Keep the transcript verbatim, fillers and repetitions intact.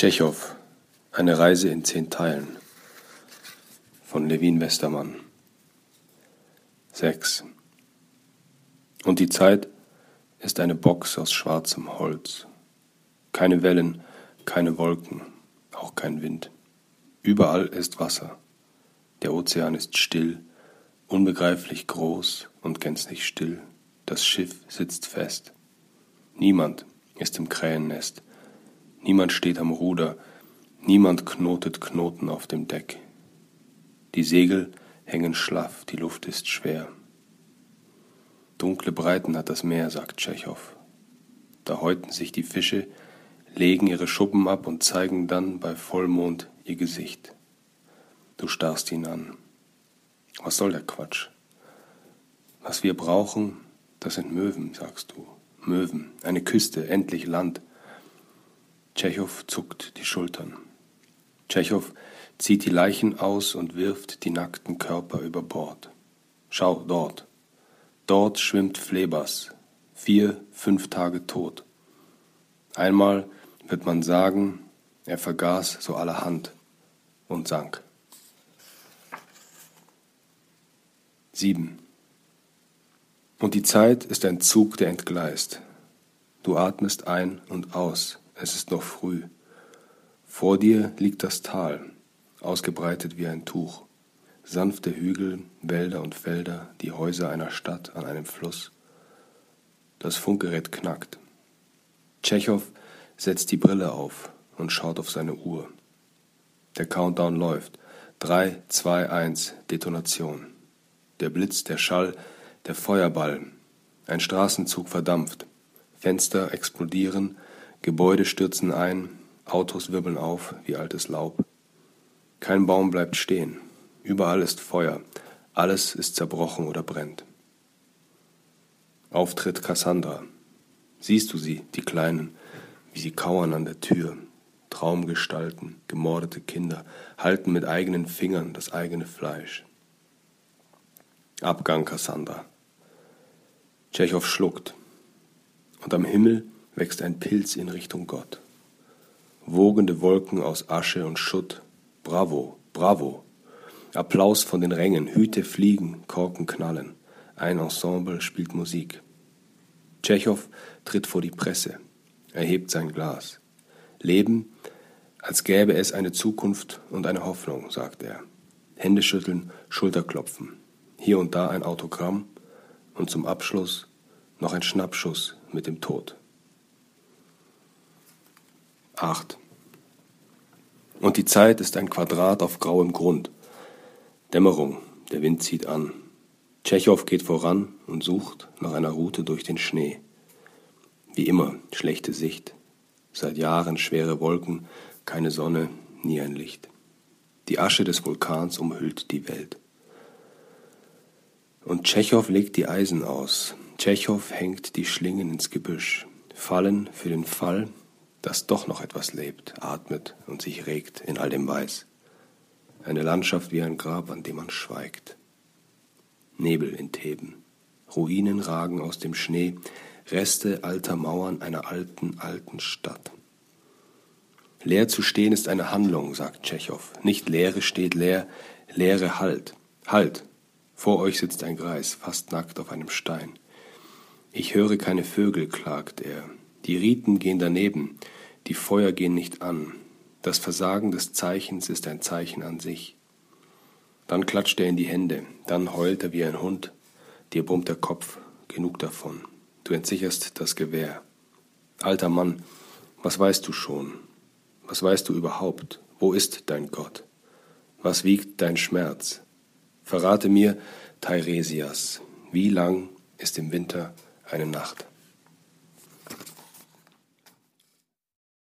Tschechow, eine Reise in zehn Teilen von Levin Westermann. sechs. Und die Zeit ist eine Box aus schwarzem Holz. Keine Wellen, keine Wolken, auch kein Wind. Überall ist Wasser. Der Ozean ist still, unbegreiflich groß und gänzlich still. Das Schiff sitzt fest. Niemand ist im Krähennest. Niemand steht am Ruder. Niemand knotet Knoten auf dem Deck. Die Segel hängen schlaff, die Luft ist schwer. Dunkle Breiten hat das Meer, sagt Tschechow. Da häuten sich die Fische, legen ihre Schuppen ab und zeigen dann bei Vollmond ihr Gesicht. Du starrst ihn an. Was soll der Quatsch? Was wir brauchen, das sind Möwen, sagst du. Möwen, eine Küste, endlich Land. Tschechow zuckt die Schultern. Tschechow zieht die Leichen aus und wirft die nackten Körper über Bord. Schau, dort. Dort schwimmt Flebas, vier, fünf Tage tot. Einmal wird man sagen, er vergaß so allerhand und sank. sieben. Und die Zeit ist ein Zug, der entgleist. Du atmest ein und aus, es ist noch früh. Vor dir liegt das Tal, ausgebreitet wie ein Tuch. Sanfte Hügel, Wälder und Felder, die Häuser einer Stadt an einem Fluss. Das Funkgerät knackt. Tschechow setzt die Brille auf und schaut auf seine Uhr. Der Countdown läuft. Drei, zwei, eins, Detonation. Der Blitz, der Schall, der Feuerball. Ein Straßenzug verdampft. Fenster explodieren, Gebäude stürzen ein, Autos wirbeln auf wie altes Laub. Kein Baum bleibt stehen. Überall ist Feuer. Alles ist zerbrochen oder brennt. Auftritt Cassandra. Siehst du sie, die Kleinen, wie sie kauern an der Tür. Traumgestalten, gemordete Kinder, halten mit eigenen Fingern das eigene Fleisch. Abgang Cassandra. Tschechow schluckt. Und am Himmel wächst ein Pilz in Richtung Gott. Wogende Wolken aus Asche und Schutt. Bravo, bravo. Applaus von den Rängen, Hüte fliegen, Korken knallen. Ein Ensemble spielt Musik. Tschechow tritt vor die Presse, erhebt sein Glas. Leben, als gäbe es eine Zukunft und eine Hoffnung, sagt er. Hände schütteln, Schulterklopfen. Hier und da ein Autogramm und zum Abschluss noch ein Schnappschuss mit dem Tod. acht. Und die Zeit ist ein Quadrat auf grauem Grund. Dämmerung, der Wind zieht an. Tschechow geht voran und sucht nach einer Route durch den Schnee. Wie immer, schlechte Sicht. Seit Jahren schwere Wolken, keine Sonne, nie ein Licht. Die Asche des Vulkans umhüllt die Welt. Und Tschechow legt die Eisen aus. Tschechow hängt die Schlingen ins Gebüsch. Fallen für den Fall, dass doch noch etwas lebt, atmet und sich regt in all dem Weiß. Eine Landschaft wie ein Grab, an dem man schweigt. Nebel in Theben. Ruinen ragen aus dem Schnee, Reste alter Mauern einer alten, alten Stadt. Leer zu stehen ist eine Handlung, sagt Tschechow. Nicht Leere steht leer, Leere Halt. Halt! Vor euch sitzt ein Greis, fast nackt auf einem Stein. Ich höre keine Vögel, klagt er. Die Riten gehen daneben, die Feuer gehen nicht an. Das Versagen des Zeichens ist ein Zeichen an sich. Dann klatscht er in die Hände, dann heult er wie ein Hund. Dir brummt der Kopf, genug davon. Du entsicherst das Gewehr. Alter Mann, was weißt du schon? Was weißt du überhaupt? Wo ist dein Gott? Was wiegt dein Schmerz? Verrate mir, Teiresias, wie lang ist im Winter eine Nacht?